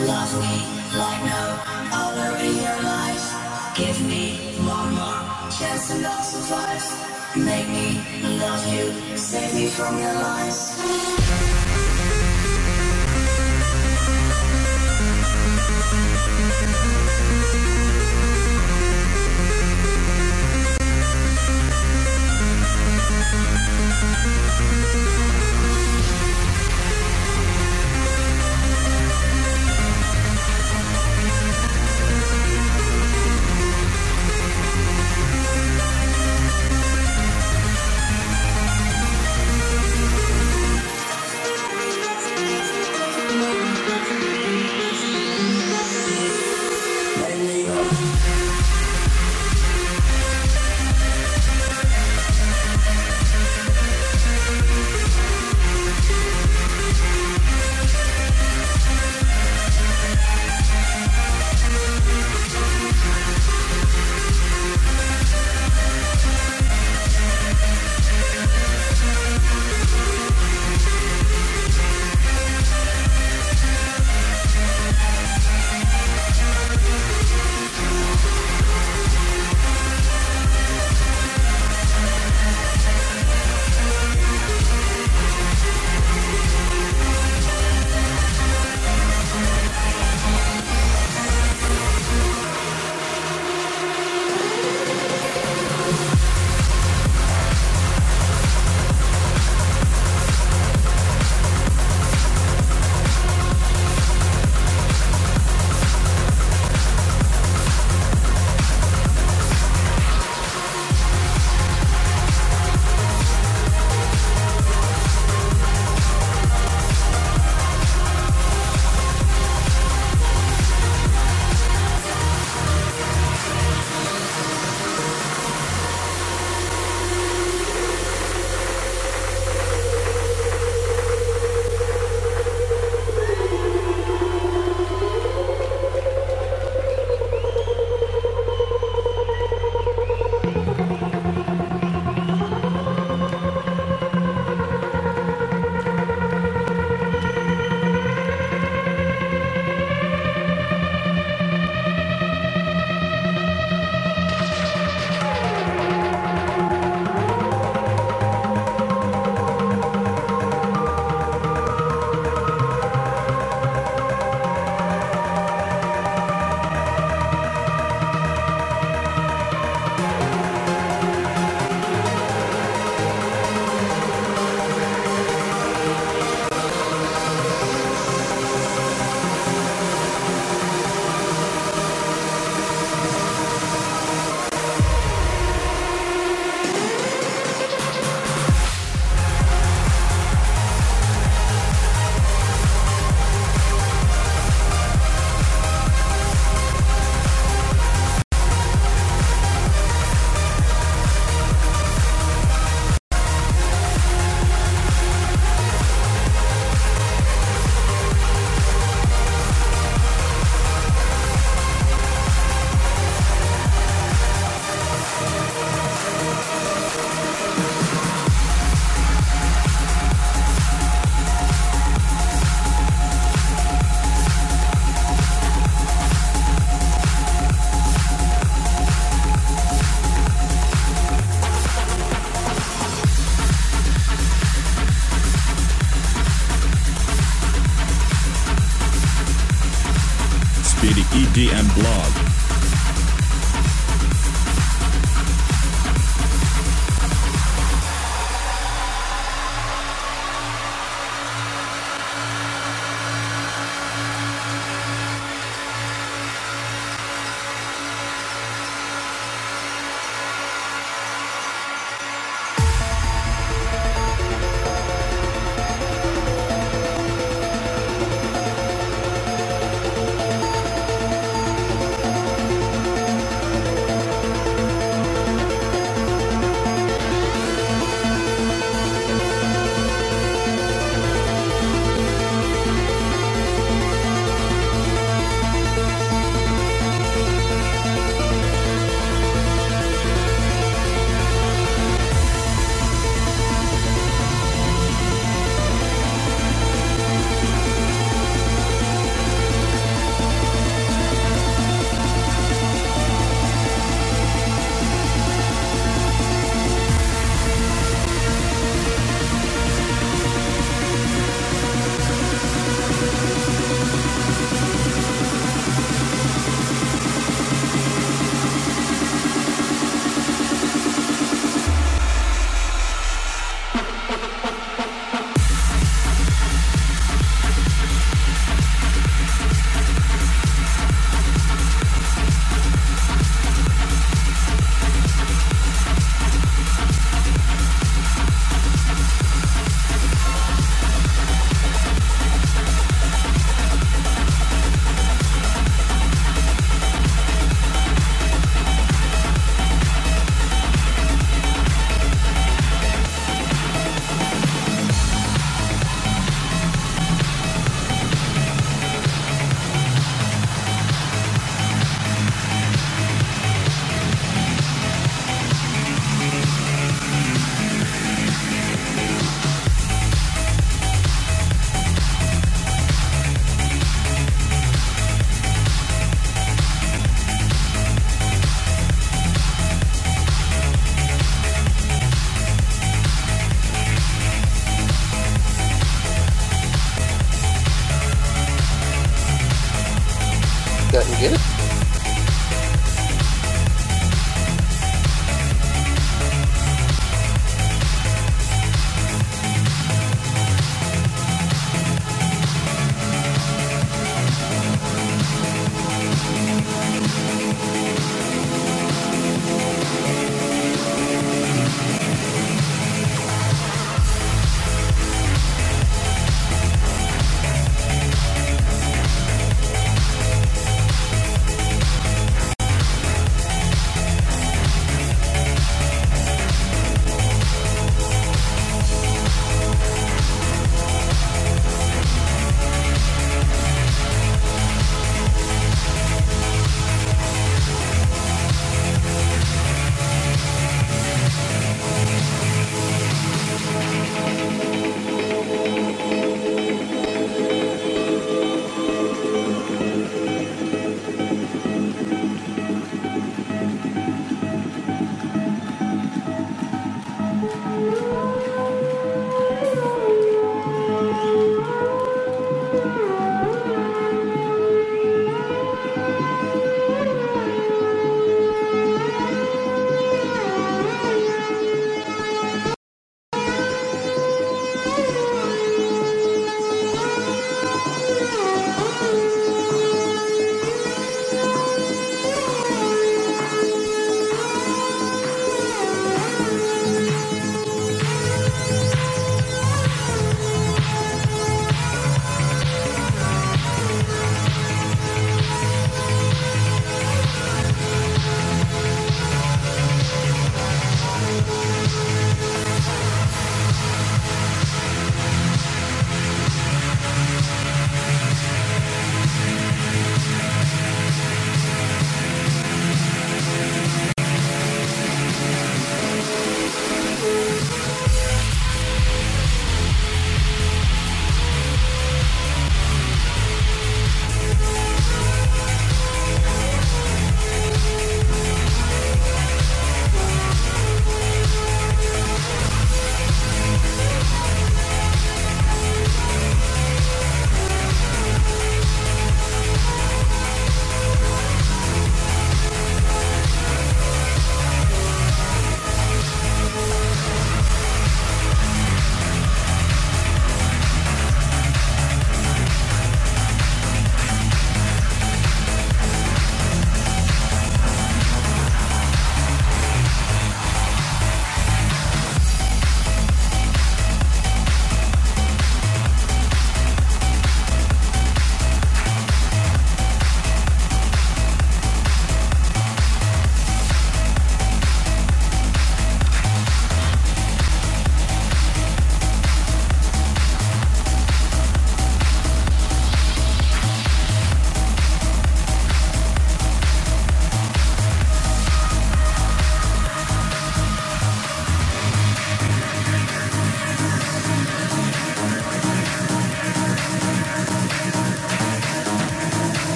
Love me like no other in your life. Give me one more chance to not survive. Make me love you, save me from your lies. Speedy EDM blog. that and get it.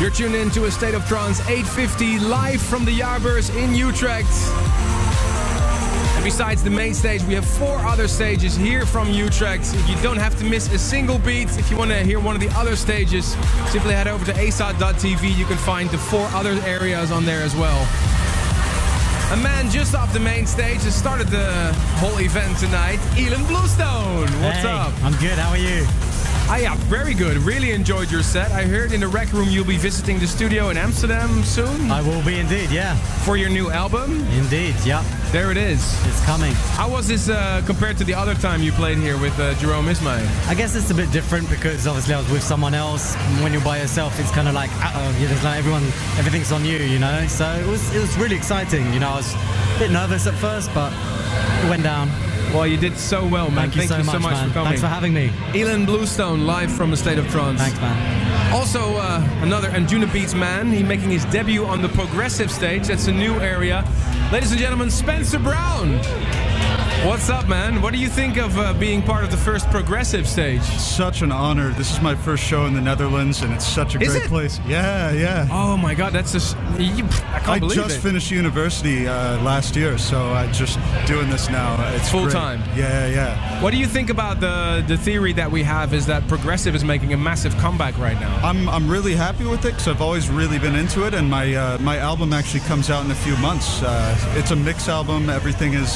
You're tuned in to A State of Trance 850 live from the Jaarbeurs in Utrecht. And besides the main stage, we have 4 other stages here from Utrecht. If you don't have to miss a single beat, if you want to hear one of the other stages, simply head over to asat.tv. You can find the 4 other areas on there as well. A man just off the main stage has started the whole event tonight, Ilan Bluestone. What's up? I'm good, how are you? Yeah, very good. Really enjoyed your set. I heard in the Rec Room you'll be visiting the studio in Amsterdam soon. I will be indeed, yeah. For your new album? Indeed, yeah. There it is. It's coming. How was this compared to the other time you played here with Jerome Isma-Ae? I guess it's a bit different because obviously I was with someone else. When you're by yourself, it's kind of like, there's like everything's on you, you know? So it was really exciting. You know, I was a bit nervous at first, but it went down. Well, you did so well, man. Thank you so much for coming. Thanks for having me. Ilan Bluestone, live from A State of Trance. Thanks, man. Also, another Anjunabeats man. He's making his debut on the progressive stage. That's a new area. Ladies and gentlemen, Spencer Brown. What's up, man? What do you think of being part of the first progressive stage? Such an honor. This is my first show in the Netherlands, and it's such a great place. Yeah. Oh my God, that's just... I can't believe it. I just finished university last year, so I'm just doing this now. It's full great. time. Yeah. What do you think about the theory that we have is that progressive is making a massive comeback right now? I'm really happy with it because I've always really been into it, and my album actually comes out in a few months. It's a mix album. Everything is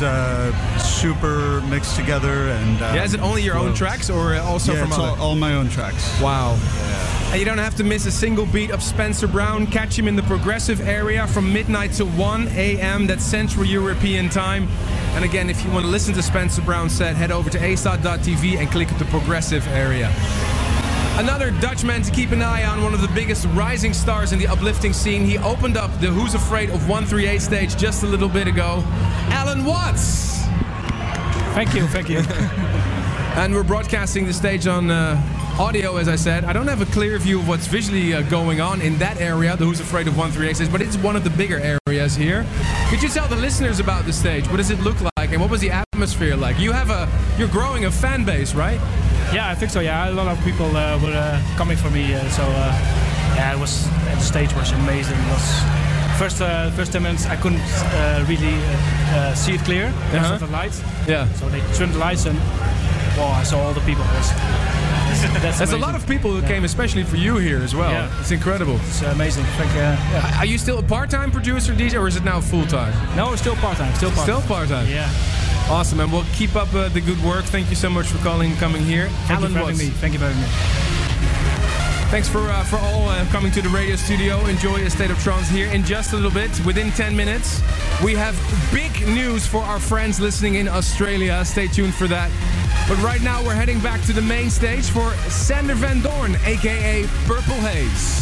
super mixed together, and is it only your own tracks or also from it's other? all my own tracks. Wow. Yeah. And you don't have to miss a single beat of Spencer Brown. Catch him in the progressive area from midnight to 1 a.m. That's Central European time. And again, if you want to listen to Spencer Brown's set, head over to asat.tv and click at the progressive area. Another Dutchman to keep an eye on, one of the biggest rising stars in the uplifting scene. He opened up the Who's Afraid of 138 stage just a little bit ago. Alan Watts! Thank you. And we're broadcasting the stage on audio, as I said. I don't have a clear view of what's visually going on in that area, the Who's Afraid of 138 stage, but it's one of the bigger areas here. Could you tell the listeners about the stage? What does it look like, and what was the atmosphere like? You're growing a fan base, right? Yeah, I think so. Yeah, a lot of people were coming for me. It was the stage was amazing. It was first 10 minutes I couldn't really see it clear because of the lights. Yeah. So they turned the lights and I saw all the people. There's a lot of people who came especially for you here as well. Yeah. It's incredible. It's amazing. Are you still a part-time producer DJ or is it now full-time? No, still part-time. Still part-time. Yeah. Awesome, and we'll keep up the good work. Thank you so much for coming here. Thank you for having me. Thanks for all coming to the radio studio. Enjoy A State of Trance here in just a little bit. Within 10 minutes, we have big news for our friends listening in Australia. Stay tuned for that. But right now, we're heading back to the main stage for Sander Van Doorn, a.k.a. Purple Haze.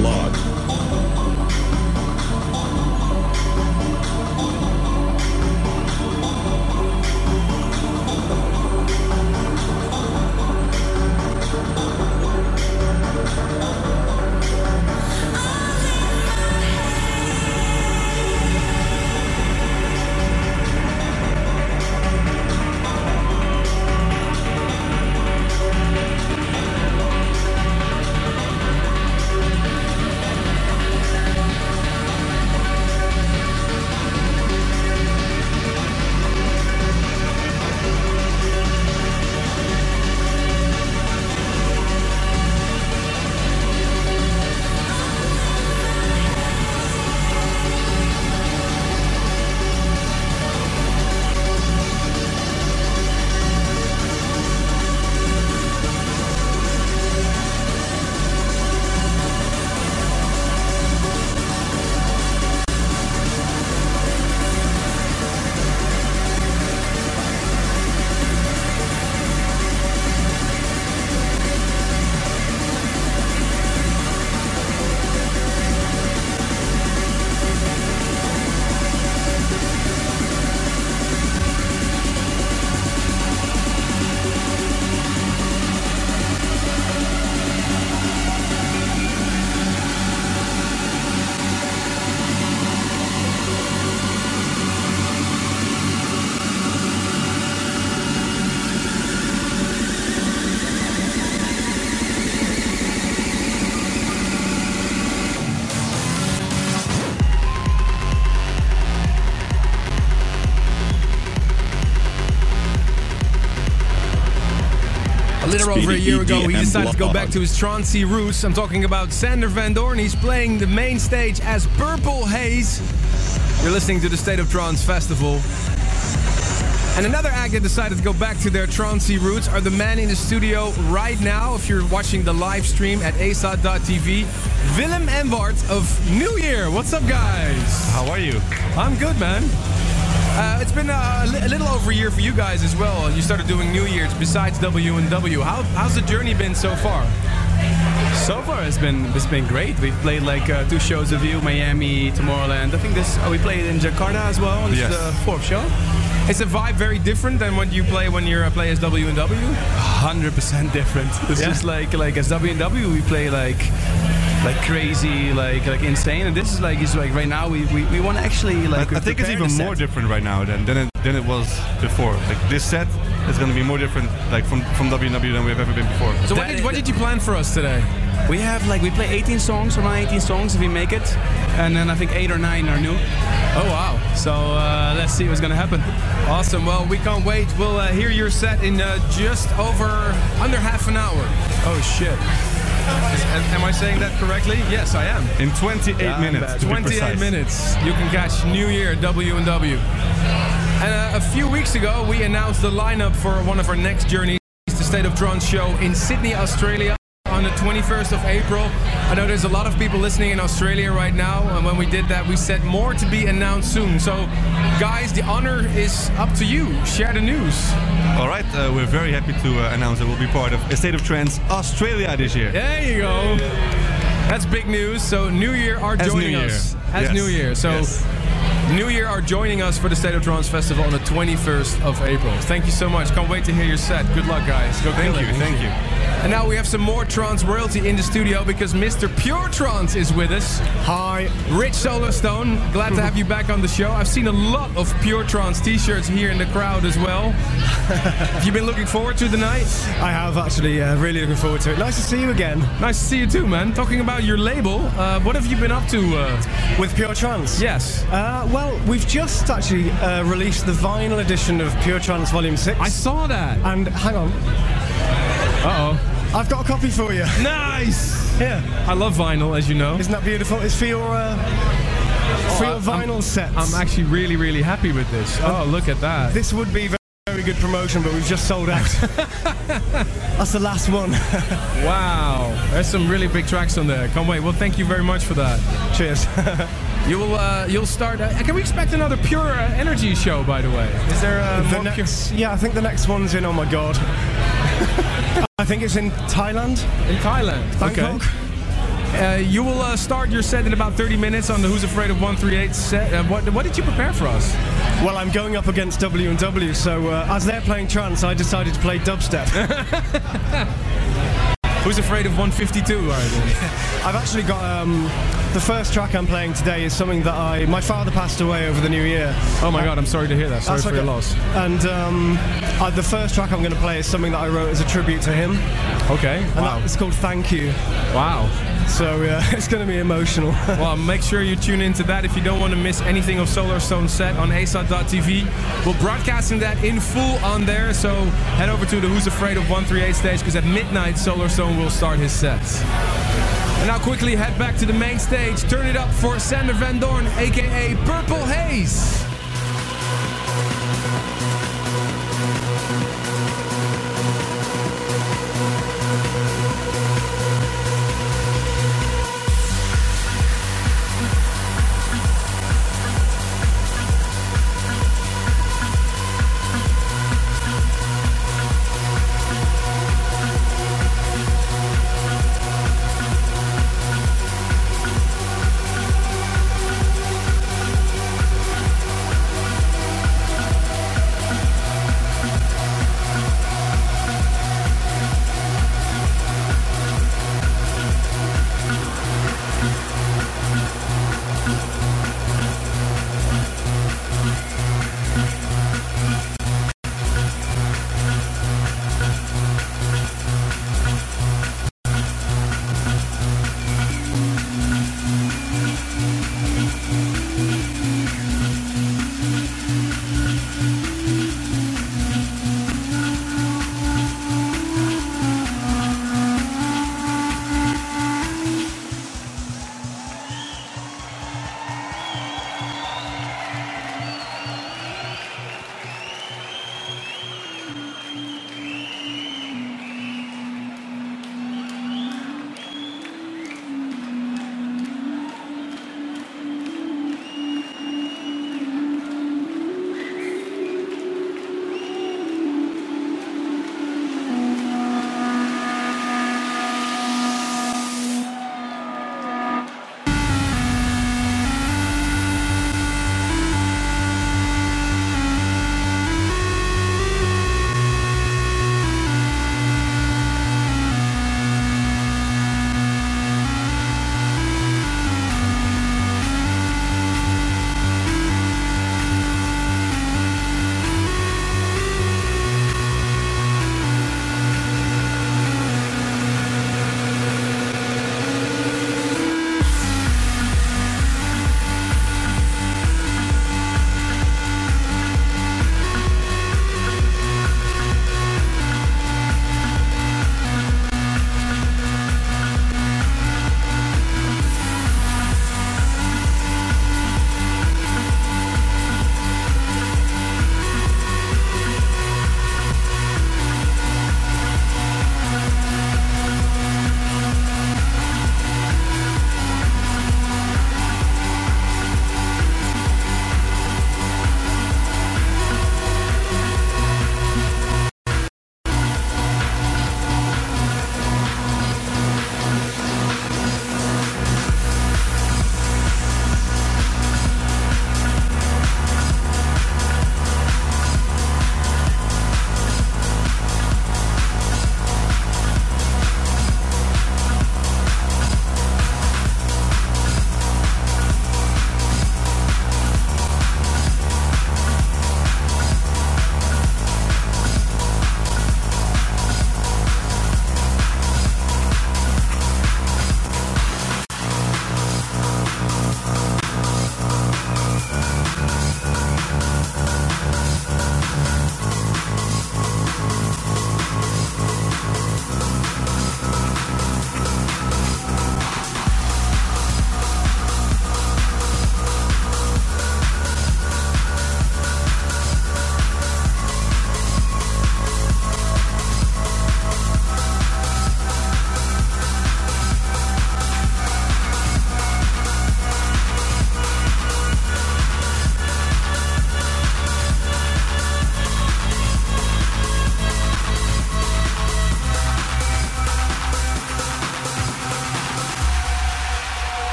blog. A little over a year ago, he EDM decided to go back blog. to his trancey roots. I'm talking about Sander Van Doorn. He's playing the main stage as Purple Haze. You're listening to the State of Trance Festival. And another act that decided to go back to their trancey roots are the men in the studio right now. If you're watching the live stream at ASAT.tv, Willem Enwart of New Year. What's up, guys? How are you? I'm good, man. It's been a little over a year for you guys as well. You started doing New Year's besides W&W. How's the journey been so far? So far, it's been great. We've played like 2 shows of you, Miami, Tomorrowland. I think we played in Jakarta as well. This is the 4th show. Is the vibe very different than what you play when you play as W&W? 100% different. It's just like as W&W, we play like crazy, like insane, and this is like right now we want to actually like. I think it's even more different right now than it was before. Like this set is going to be more different like from W&W than we've ever been before. So what did you plan for us today? We have we play 18 songs, around 18 songs if we make it, and then I think 8 or 9 are new. Oh wow! So let's see what's gonna happen. Awesome. Well, we can't wait. We'll hear your set in just under half an hour. Oh shit! Am I saying that correctly? Yes, I am. In 28 minutes. To be 28 precise. minutes. You can catch New Year W&W. And a few weeks ago, we announced the lineup for one of our next journeys, the State of Trance show in Sydney, Australia, on the 21st of April. I know there's a lot of people listening in Australia right now, and when we did that, we said more to be announced soon. So, guys, the honor is up to you. Share the news. All right, we're very happy to announce that we'll be part of A State of Trance Australia this year. There you go. That's big news. So New Year are joining us. As Yes. New Year. So Yes. New Year are joining us for the State of Trance Festival on the 21st of April. Thank you so much. Can't wait to hear your set. Good luck, guys. Go kill it. Thank you. And now we have some more trance royalty in the studio because Mr. Pure Trance is with us. Hi. Rich Solarstone, glad to have you back on the show. I've seen a lot of Pure Trance t-shirts here in the crowd as well. Have you been looking forward to the night? I have actually, really looking forward to it. Nice to see you again. Nice to see you too, man. Talking about your label, what have you been up to? With Pure Trance? Yes. Well, we've just actually released the vinyl edition of Pure Trance Volume 6. I saw that. And hang on, Uh-oh. I've got a copy for you. Nice! Yeah. I love vinyl, as you know. Isn't that beautiful? It's for your vinyl sets. I'm actually really, really happy with this. Oh, look at that. This would be very good promotion, but we've just sold out. That's the last one. Wow. There's some really big tracks on there. Can't wait. Well, thank you very much for that. Cheers. You'll start... can we expect another Pure Energy show, by the way? Is there more Pure... Yeah, I think the next one's in, oh my god. I think it's in Thailand. In Thailand? Bangkok. Okay. You will start your set in about 30 minutes on the Who's Afraid of 138 set. What did you prepare for us? Well, I'm going up against W&W, so as they're playing trance, I decided to play dubstep. Who's Afraid of 152? All right, I've actually got the first track I'm playing today is something that my father passed away over the New Year. Oh my God, I'm sorry to hear that. Sorry for your loss. And the first track I'm going to play is something that I wrote as a tribute to him. Okay. And it's called Thank You. Wow. So it's going to be emotional. Well, make sure you tune into that if you don't want to miss anything of Solarstone's set on ASOT.tv. We're broadcasting that in full on there, so head over to the Who's Afraid of 138 stage, because at midnight Solarstone will start his set. And now quickly head back to the main stage. Turn it up for Sander Van Doorn, aka Purple Haze.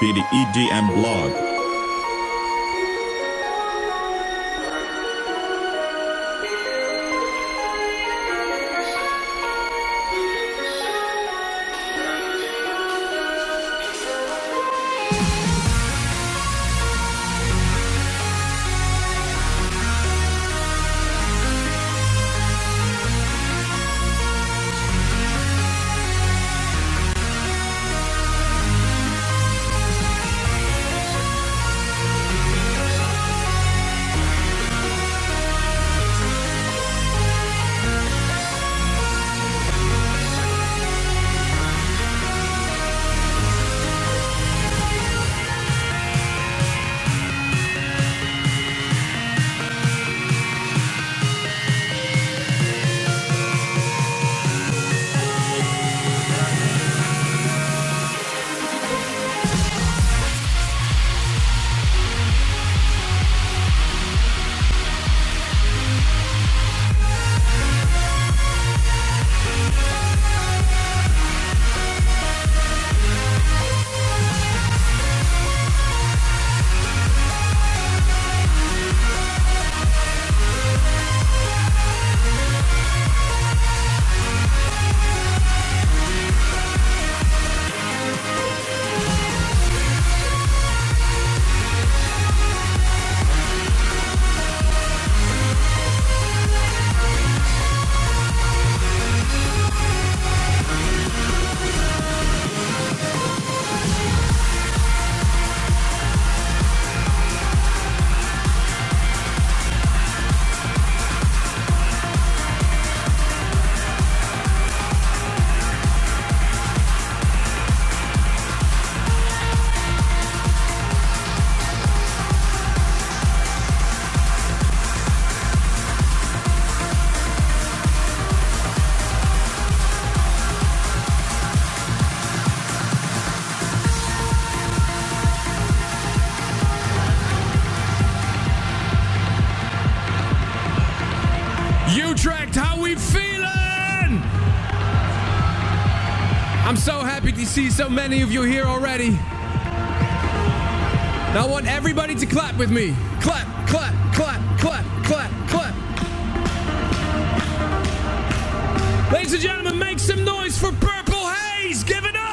BDEDM blog. Utrecht, how we feeling? I'm so happy to see so many of you here already. Now I want everybody to clap with me. Clap, clap, clap, clap, clap, clap. Ladies and gentlemen, make some noise for Purple Haze. Give it up.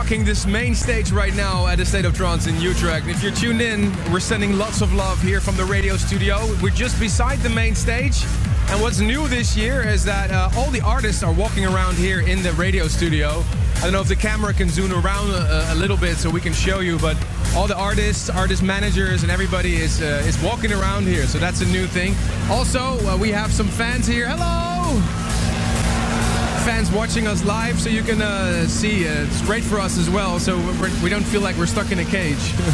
rocking this main stage right now at the State of Trance in Utrecht. If you're tuned in, we're sending lots of love here from the radio studio. We're just beside the main stage. And what's new this year is that all the artists are walking around here in the radio studio. I don't know if the camera can zoom around a little bit so we can show you, but all the artists, artist managers, and everybody is walking around here. So that's a new thing. Also, we have some fans here. Hello! Fans watching us live, so you can see. It's great for us as well, so we don't feel like we're stuck in a cage.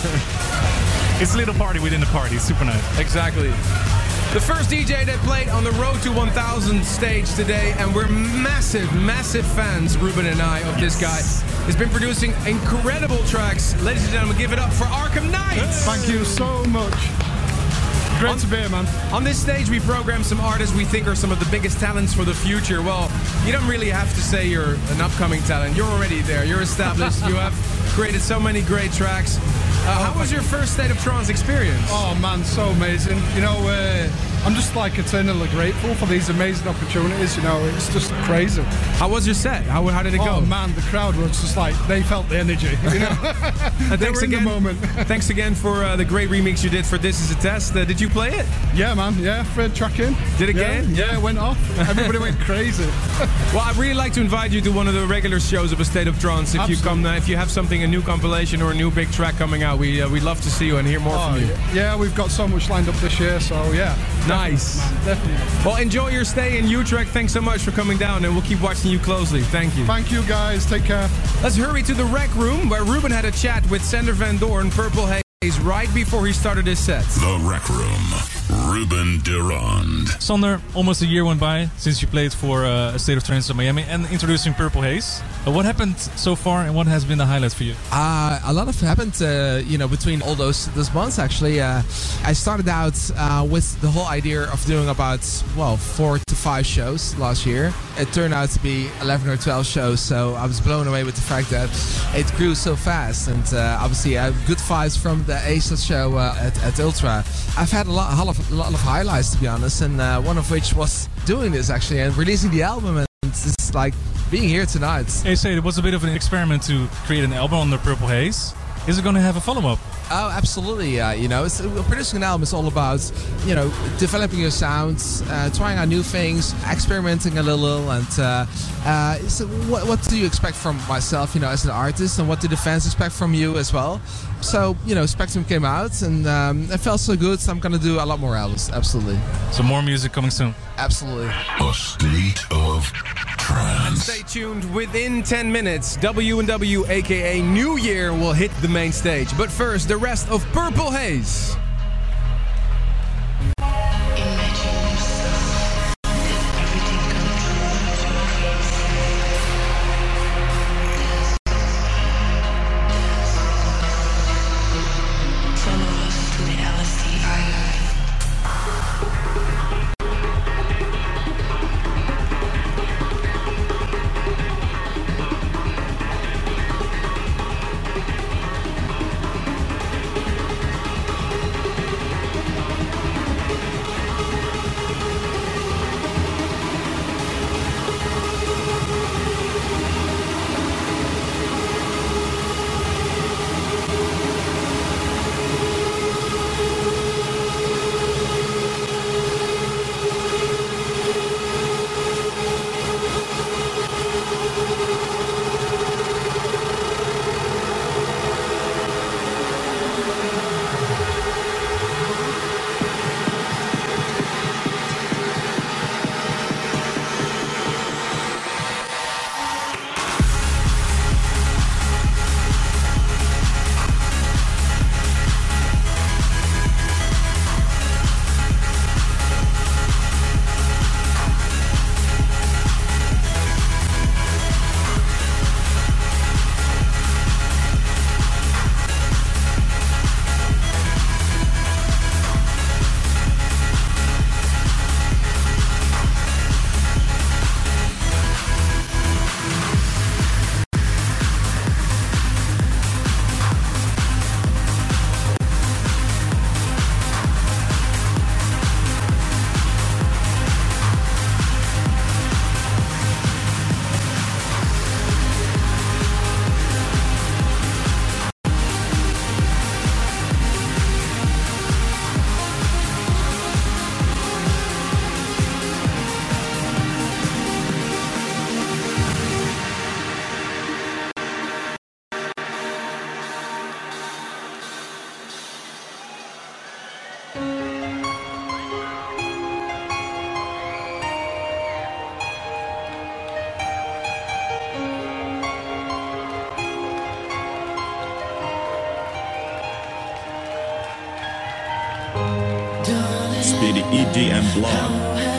It's a little party within the party. Super nice. Exactly. The first DJ that played on the Road to 1000 stage today, and we're massive, massive fans, Ruben and I, of this guy. He's been producing incredible tracks. Ladies and gentlemen, give it up for Arkham Knight. Thank you so much. Great to be here, man. On this stage, we program some artists we think are some of the biggest talents for the future. Well, you don't really have to say you're an upcoming talent. You're already there. You're established. You have created so many great tracks. How was your first State of Trance experience? Oh man, so amazing. You know, I'm just like eternally grateful for these amazing opportunities. You know, it's just crazy. How was your set? How did it go? Oh man, the crowd was just like, they felt the energy. You know, they were in the moment. Thanks again for the great remix you did for This Is a Test. Did you play it? Yeah, man. Yeah, Fred track in. Did it again? Yeah, it went off. Everybody went crazy. Well, I'd really like to invite you to one of the regular shows of A State of Trance. If you come, if you have something, a new compilation or a new big track coming out, we'd love to see you and hear more from you. Yeah, we've got so much lined up this year, so yeah. Nice. Definitely. Well, enjoy your stay in Utrecht. Thanks so much for coming down, and we'll keep watching you closely. Thank you. Thank you, guys. Take care. Let's hurry to the Rec Room, where Ruben had a chat with Sander Van Doorn, Purple Haze, right before he started his set. The Rec Room, Ruben Durand. Sander, almost a year went by since you played for A State of Trance in Miami and introducing Purple Haze. What happened so far, and what has been the highlight for you? A lot of happened, between all those months. Actually, I started out with the whole idea of doing about 4 to 5 shows last year. It turned out to be 11 or 12 shows, so I was blown away with the fact that it grew so fast. And obviously, good vibes from the ASOS show at Ultra. I've had a lot of highlights, to be honest, and one of which was doing this actually and releasing the album. And it's like being here tonight. Hey, say it was a bit of an experiment to create an album under Purple Haze. Is it going to have a follow-up? Oh, absolutely. Producing an album is all about, developing your sounds, trying out new things, experimenting a little, and so what do you expect from myself, as an artist, and what do the fans expect from you as well? So, Spectrum came out, and it felt so good, so I'm going to do a lot more albums, absolutely. So more music coming soon? Absolutely. A State of Trance. Stay tuned. Within 10 minutes, W&W, aka New Year, will hit the main stage. But first, the rest of Purple Haze. Speedy EDM Blog.